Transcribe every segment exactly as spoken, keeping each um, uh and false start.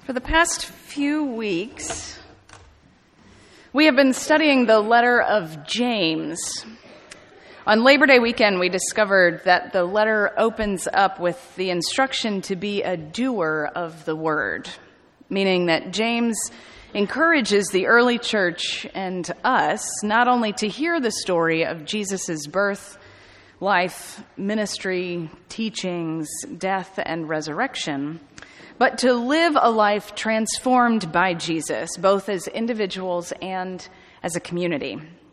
For the past few weeks, we have been studying the letter of James. On Labor Day weekend, we discovered that the letter opens up with the instruction to be a doer of the word, meaning that James encourages the early church and us not only to hear the story of Jesus' birth, life, ministry, teachings, death, and resurrection, but to live a life transformed by Jesus, both as individuals and as a community.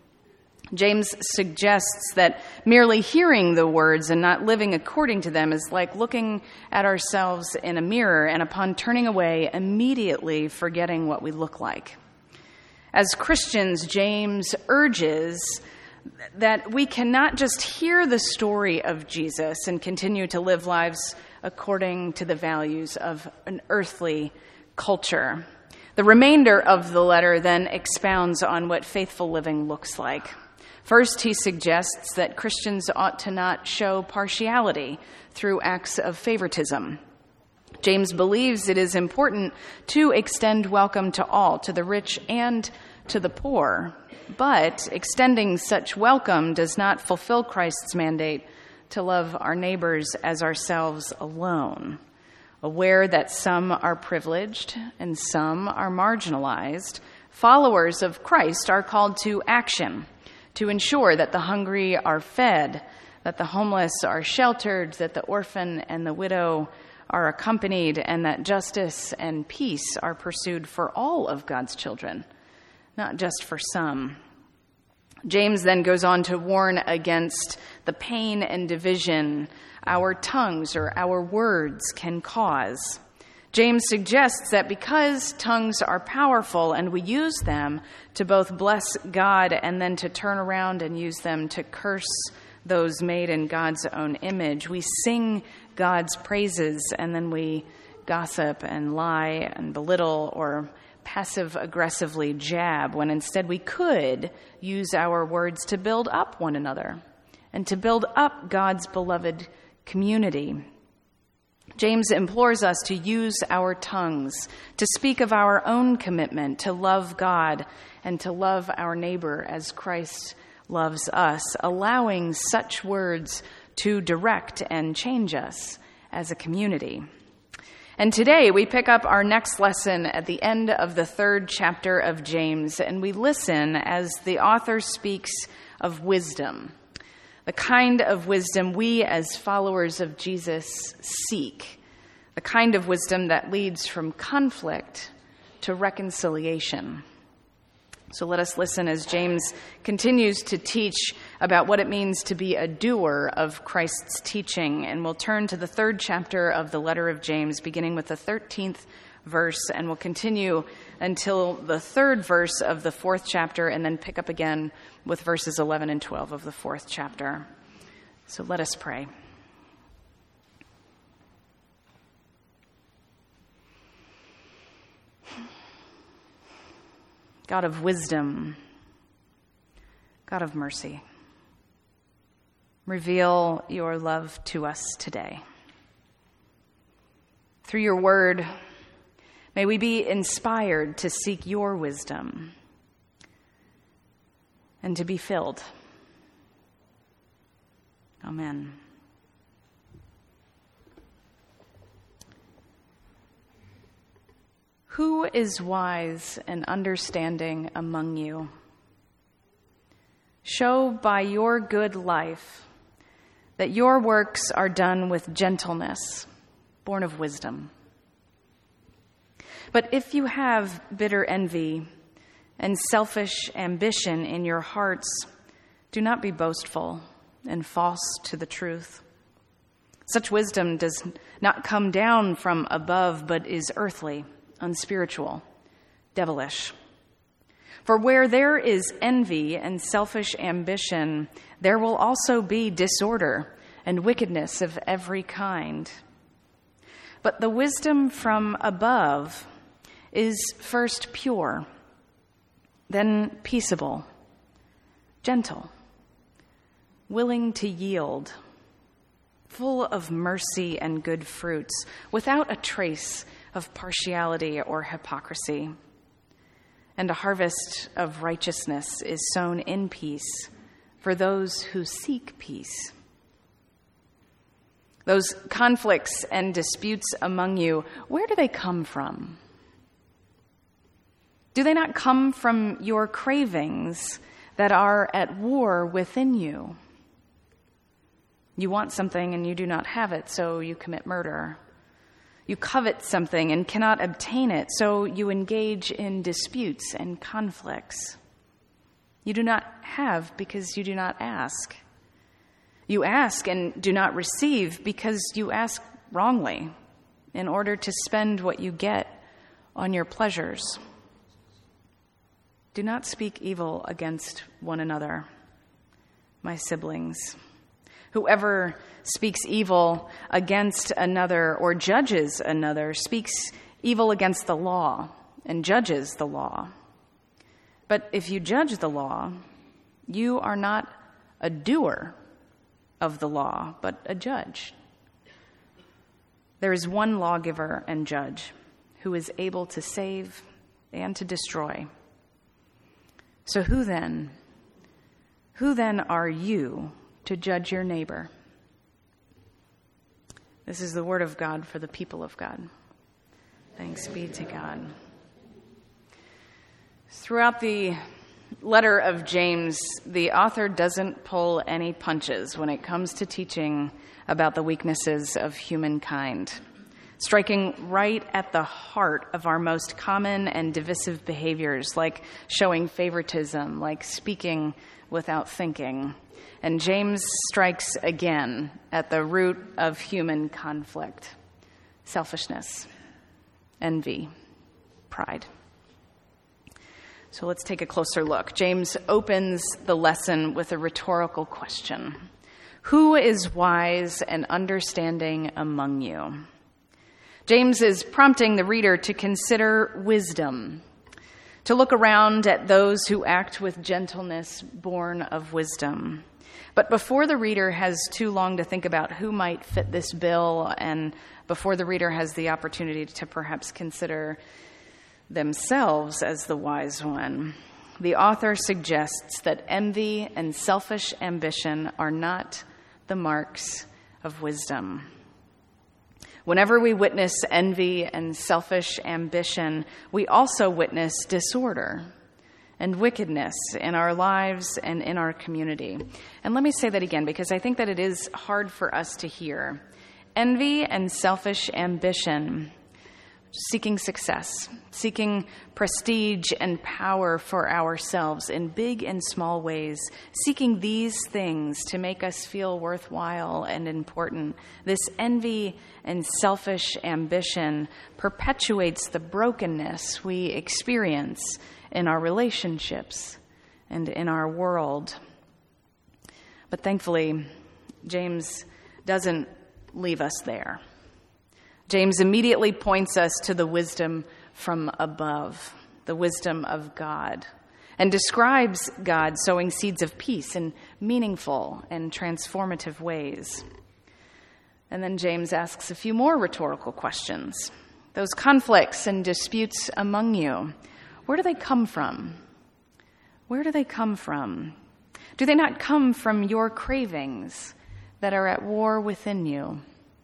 James suggests that merely hearing the words and not living according to them is like looking at ourselves in a mirror and upon turning away, immediately forgetting what we look like. As Christians, James urges that we cannot just hear the story of Jesus and continue to live lives according to the values of an earthly culture. The remainder of the letter then expounds on what faithful living looks like. First, he suggests that Christians ought to not show partiality through acts of favoritism. James believes it is important to extend welcome to all, to the rich and to the poor. But extending such welcome does not fulfill Christ's mandate to love our neighbors as ourselves alone. Aware that some are privileged and some are marginalized, followers of Christ are called to action to ensure that the hungry are fed, that the homeless are sheltered, that the orphan and the widow are accompanied, and that justice and peace are pursued for all of God's children, not just for some. James then goes on to warn against the pain and division our tongues or our words can cause. James suggests that because tongues are powerful and we use them to both bless God and then to turn around and use them to curse those made in God's own image, we sing God's praises and then we gossip and lie and belittle or passive-aggressively jab, when instead we could use our words to build up one another and to build up God's beloved community. James implores us to use our tongues to speak of our own commitment to love God and to love our neighbor as Christ loves us, allowing such words to direct and change us as a community. And today we pick up our next lesson at the end of the third chapter of James, and we listen as the author speaks of wisdom, the kind of wisdom we as followers of Jesus seek, the kind of wisdom that leads from conflict to reconciliation. So let us listen as James continues to teach about what it means to be a doer of Christ's teaching. And we'll turn to the third chapter of the letter of James, beginning with the thirteenth verse, and we'll continue until the third verse of the fourth chapter, and then pick up again with verses eleven and twelve of the fourth chapter. So let us pray. God of wisdom, God of mercy, reveal your love to us today. Through your word, may we be inspired to seek your wisdom and to be filled. Amen. Who is wise and understanding among you? Show by your good life that your works are done with gentleness, born of wisdom. But if you have bitter envy and selfish ambition in your hearts, do not be boastful and false to the truth. Such wisdom does not come down from above, but is earthly, unspiritual, devilish. For where there is envy and selfish ambition, there will also be disorder and wickedness of every kind. But the wisdom from above is first pure, then peaceable, gentle, willing to yield, full of mercy and good fruits, without a trace of partiality or hypocrisy. And a harvest of righteousness is sown in peace for those who seek peace. Those conflicts and disputes among you, where do they come from? Do they not come from your cravings that are at war within you? You want something and you do not have it, so you commit murder. You covet something and cannot obtain it, so you engage in disputes and conflicts. You do not have because you do not ask. You ask and do not receive because you ask wrongly in order to spend what you get on your pleasures. Do not speak evil against one another, my siblings. Whoever speaks evil against another or judges another speaks evil against the law and judges the law. But if you judge the law, you are not a doer of the law, but a judge. There is one lawgiver and judge who is able to save and to destroy. So who then, who then are you to judge your neighbor? This is the word of God for the people of God. Thanks be to God. Throughout the letter of James, the author doesn't pull any punches when it comes to teaching about the weaknesses of humankind, striking right at the heart of our most common and divisive behaviors, like showing favoritism, like speaking without thinking. And James strikes again at the root of human conflict: selfishness, envy, pride. So let's take a closer look. James opens the lesson with a rhetorical question. Who is wise and understanding among you? James is prompting the reader to consider wisdom, to look around at those who act with gentleness born of wisdom. But before the reader has too long to think about who might fit this bill, and before the reader has the opportunity to perhaps consider themselves as the wise one, the author suggests that envy and selfish ambition are not the marks of wisdom. Whenever we witness envy and selfish ambition, we also witness disorder and wickedness in our lives and in our community. And let me say that again, because I think that it is hard for us to hear. Envy and selfish ambition, seeking success, seeking prestige and power for ourselves in big and small ways, seeking these things to make us feel worthwhile and important. This envy and selfish ambition perpetuates the brokenness we experience in our relationships and in our world. But thankfully, James doesn't leave us there. James immediately points us to the wisdom from above, the wisdom of God, and describes God sowing seeds of peace in meaningful and transformative ways. And then James asks a few more rhetorical questions. Those conflicts and disputes among you, where do they come from? Where do they come from? Do they not come from your cravings that are at war within you?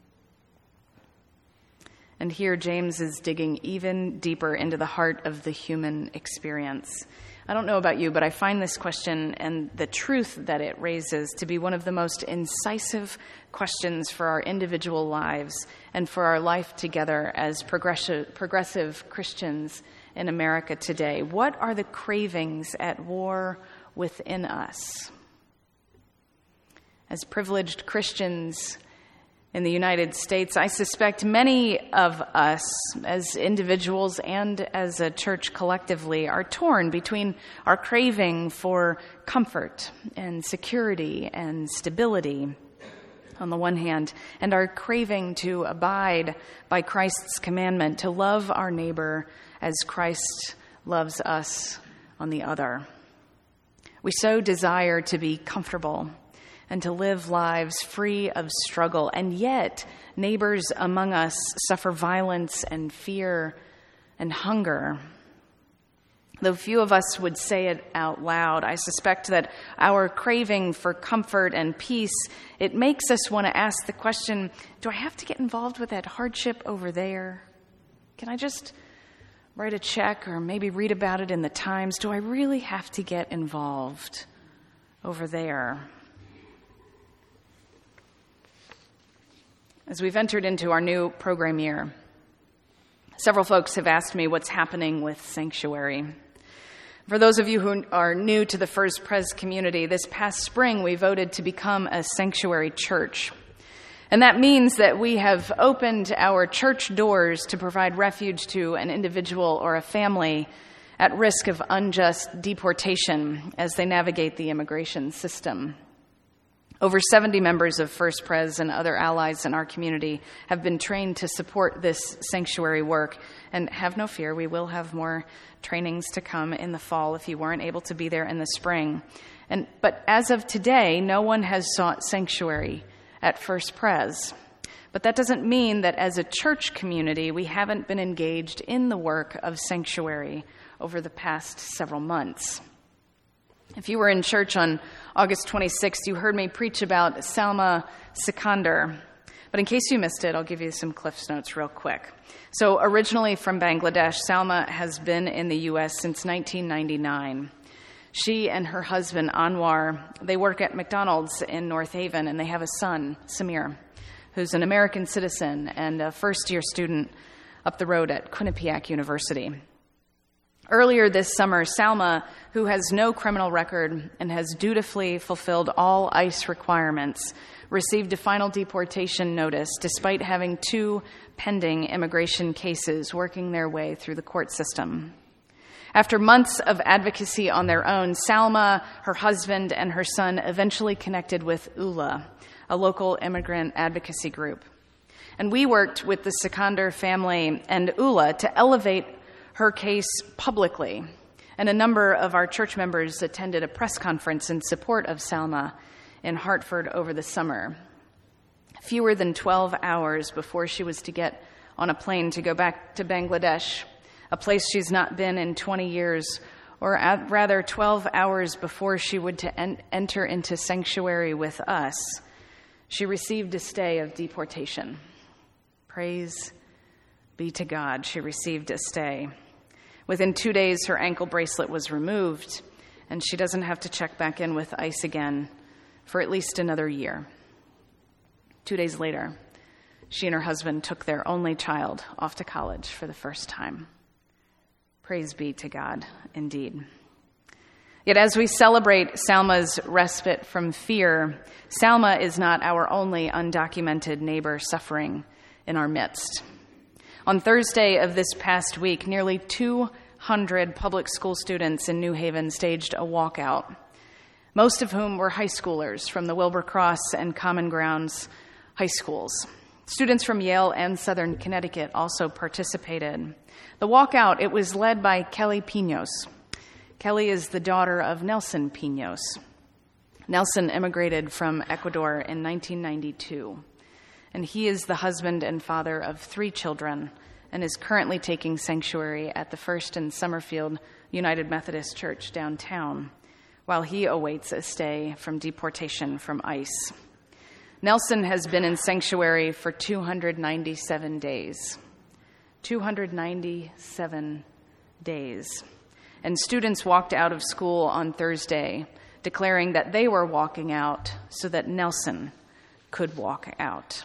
And here James is digging even deeper into the heart of the human experience. I don't know about you, but I find this question and the truth that it raises to be one of the most incisive questions for our individual lives and for our life together as progressive, progressive Christians in America today. What are the cravings at war within us? As privileged Christians in the United States, I suspect many of us as individuals and as a church collectively are torn between our craving for comfort and security and stability on the one hand, and our craving to abide by Christ's commandment to love our neighbor as Christ loves us on the other. We so desire to be comfortable and to live lives free of struggle. And yet, neighbors among us suffer violence and fear and hunger. Though few of us would say it out loud, I suspect that our craving for comfort and peace, it makes us want to ask the question, do I have to get involved with that hardship over there? Can I just write a check or maybe read about it in the Times? Do I really have to get involved over there? As we've entered into our new program year, several folks have asked me what's happening with Sanctuary. For those of you who are new to the First Pres community, this past spring we voted to become a sanctuary church. And that means that we have opened our church doors to provide refuge to an individual or a family at risk of unjust deportation as they navigate the immigration system. Over seventy members of First Pres and other allies in our community have been trained to support this sanctuary work. And have no fear, we will have more trainings to come in the fall if you weren't able to be there in the spring. And but as of today, no one has sought sanctuary at First Pres. But that doesn't mean that as a church community, we haven't been engaged in the work of sanctuary over the past several months. If you were in church on August twenty-sixth, you heard me preach about Salma Sikandar. But in case you missed it, I'll give you some Cliff's Notes real quick. So originally from Bangladesh, Salma has been in the U S since nineteen ninety-nine. She and her husband, Anwar, they work at McDonald's in North Haven, and they have a son, Samir, who's an American citizen and a first-year student up the road at Quinnipiac University. Earlier this summer, Salma, who has no criminal record and has dutifully fulfilled all ICE requirements, received a final deportation notice despite having two pending immigration cases working their way through the court system. After months of advocacy on their own, Salma, her husband, and her son eventually connected with U L A, a local immigrant advocacy group. And we worked with the Sikandar family and U L A to elevate her case publicly, and a number of our church members attended a press conference in support of Salma in Hartford over the summer. Fewer than twelve hours before she was to get on a plane to go back to Bangladesh, a place she's not been in twenty years, or rather twelve hours before she would to en- enter into sanctuary with us, she received a stay of deportation. Praise be to God, she received a stay. Within two days, her ankle bracelet was removed, and she doesn't have to check back in with ICE again for at least another year. Two days later, she and her husband took their only child off to college for the first time. Praise be to God, indeed. Yet as we celebrate Salma's respite from fear, Salma is not our only undocumented neighbor suffering in our midst. On Thursday of this past week, nearly two hundred public school students in New Haven staged a walkout, most of whom were high schoolers from the Wilbur Cross and Common Grounds high schools. Students from Yale and Southern Connecticut also participated. The walkout, it was led by Kelly Pinos. Kelly is the daughter of Nelson Pinos. Nelson immigrated from Ecuador in nineteen ninety-two. And he is the husband and father of three children and is currently taking sanctuary at the First and Summerfield United Methodist Church downtown, while he awaits a stay from deportation from ICE. Nelson has been in sanctuary for two hundred ninety-seven days. two hundred ninety-seven days. And students walked out of school on Thursday, declaring that they were walking out so that Nelson could walk out.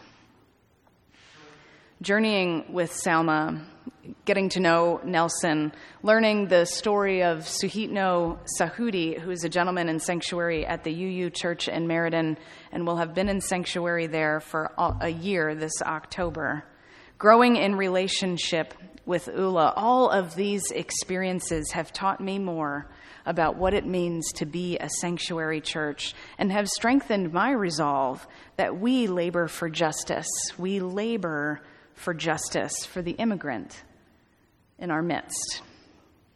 Journeying with Salma, getting to know Nelson, learning the story of Suhitno Sahudi, who is a gentleman in sanctuary at the U U Church in Meriden and will have been in sanctuary there for a year this October. Growing in relationship with U L A, all of these experiences have taught me more about what it means to be a sanctuary church and have strengthened my resolve that we labor for justice. We labor for justice for the immigrant in our midst.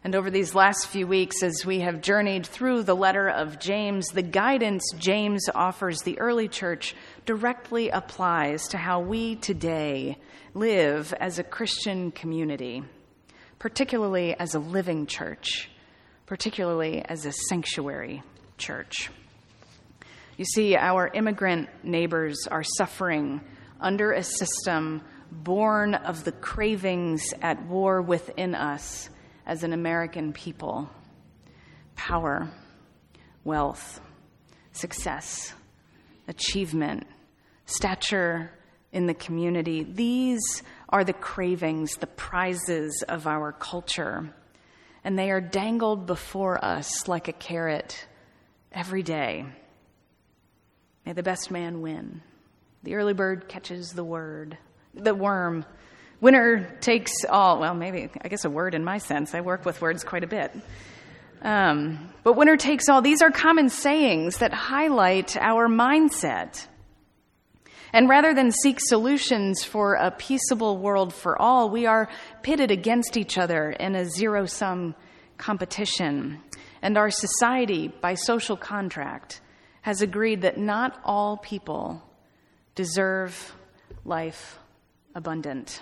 And over these last few weeks, as we have journeyed through the letter of James, the guidance James offers the early church directly applies to how we today live as a Christian community, particularly as a living church, particularly as a sanctuary church. You see, our immigrant neighbors are suffering under a system born of the cravings at war within us as an American people: power, wealth, success, achievement, stature in the community. These are the cravings, the prizes of our culture, and they are dangled before us like a carrot every day. May the best man win. The early bird catches the word, the worm. Winner takes all. Well, maybe, I guess a word in my sense. I work with words quite a bit. Um, but winner takes all. These are common sayings that highlight our mindset. And rather than seek solutions for a peaceable world for all, we are pitted against each other in a zero-sum competition. And our society, by social contract, has agreed that not all people deserve life abundant.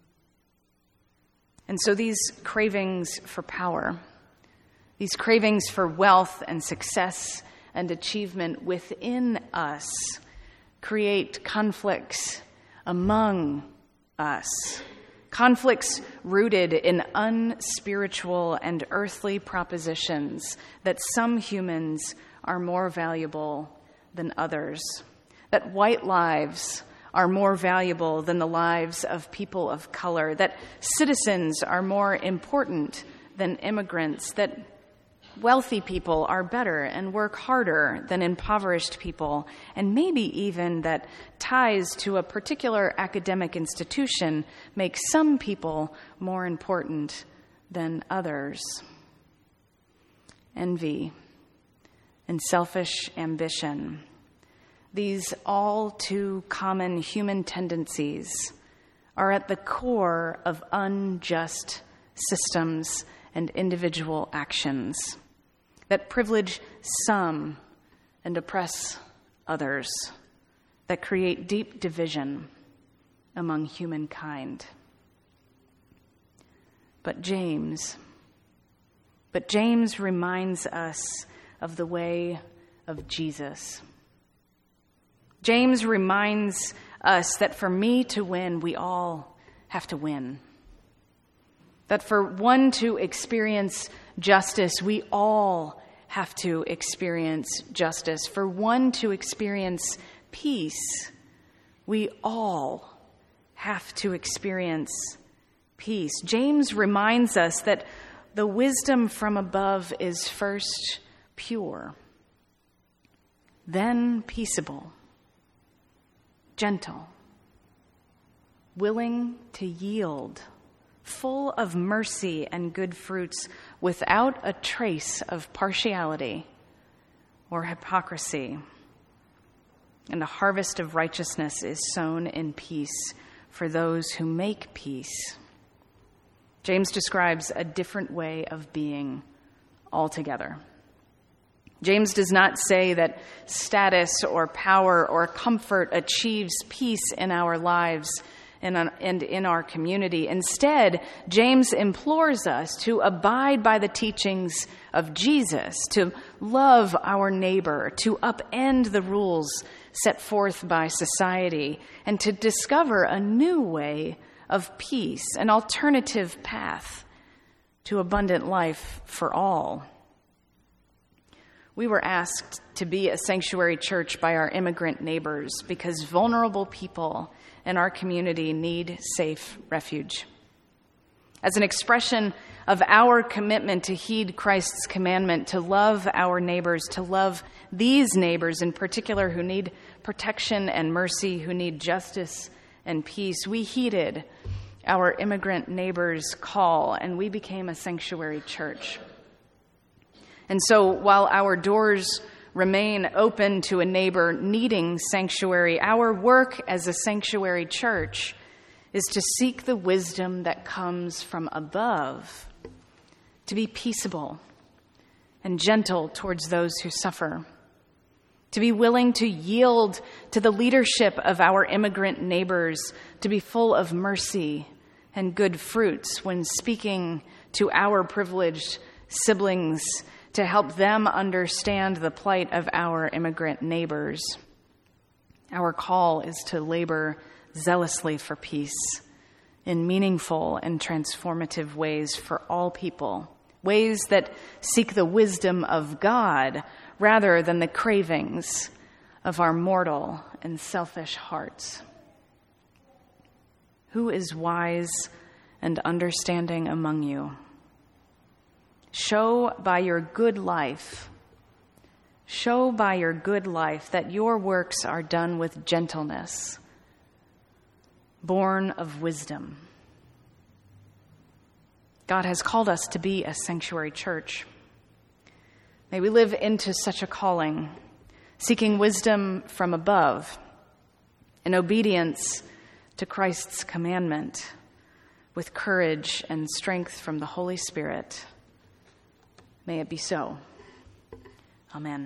And so these cravings for power, these cravings for wealth and success and achievement within us create conflicts among us, conflicts rooted in unspiritual and earthly propositions that some humans are more valuable than others, that white lives are more valuable than the lives of people of color, that citizens are more important than immigrants, that wealthy people are better and work harder than impoverished people, and maybe even that ties to a particular academic institution make some people more important than others. Envy and selfish ambition, these all too common human tendencies, are at the core of unjust systems and individual actions that privilege some and oppress others, that create deep division among humankind. But James, but James reminds us of the way of Jesus. James reminds us that for me to win, we all have to win. That for one to experience justice, we all have to experience justice. For one to experience peace, we all have to experience peace. James reminds us that the wisdom from above is first pure, then peaceable, gentle, willing to yield, full of mercy and good fruits, without a trace of partiality or hypocrisy. And a harvest of righteousness is sown in peace for those who make peace. James describes a different way of being altogether. James does not say that status or power or comfort achieves peace in our lives and in our community. Instead, James implores us to abide by the teachings of Jesus, to love our neighbor, to upend the rules set forth by society, and to discover a new way of peace, an alternative path to abundant life for all. We were asked to be a sanctuary church by our immigrant neighbors because vulnerable people in our community need safe refuge. As an expression of our commitment to heed Christ's commandment, to love our neighbors, to love these neighbors in particular who need protection and mercy, who need justice and peace, we heeded our immigrant neighbors' call and we became a sanctuary church. And so while our doors remain open to a neighbor needing sanctuary, our work as a sanctuary church is to seek the wisdom that comes from above, to be peaceable and gentle towards those who suffer, to be willing to yield to the leadership of our immigrant neighbors, to be full of mercy and good fruits when speaking to our privileged siblings, to help them understand the plight of our immigrant neighbors. Our call is to labor zealously for peace in meaningful and transformative ways for all people, ways that seek the wisdom of God rather than the cravings of our mortal and selfish hearts. Who is wise and understanding among you? Show by your good life, show by your good life that your works are done with gentleness, born of wisdom. God has called us to be a sanctuary church. May we live into such a calling, seeking wisdom from above, in obedience to Christ's commandment, with courage and strength from the Holy Spirit. May it be so. Amen.